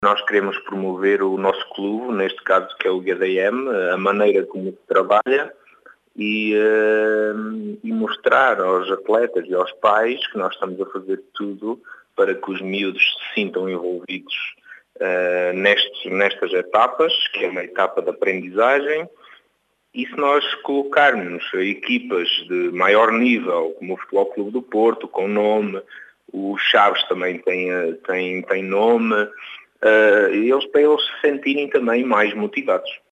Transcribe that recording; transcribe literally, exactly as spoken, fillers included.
Nós queremos promover o nosso clube, neste caso que é o G D M, a maneira como se trabalha e, uh, e mostrar aos atletas e aos pais que nós estamos a fazer tudo para que os miúdos se sintam envolvidos uh, nestes, nestas etapas, que é uma etapa de aprendizagem. E se nós colocarmos equipas de maior nível, como o Futebol Clube do Porto, com nome, o Chaves também tem, tem, tem nome, Uh, eles, para eles se sentirem também mais motivados.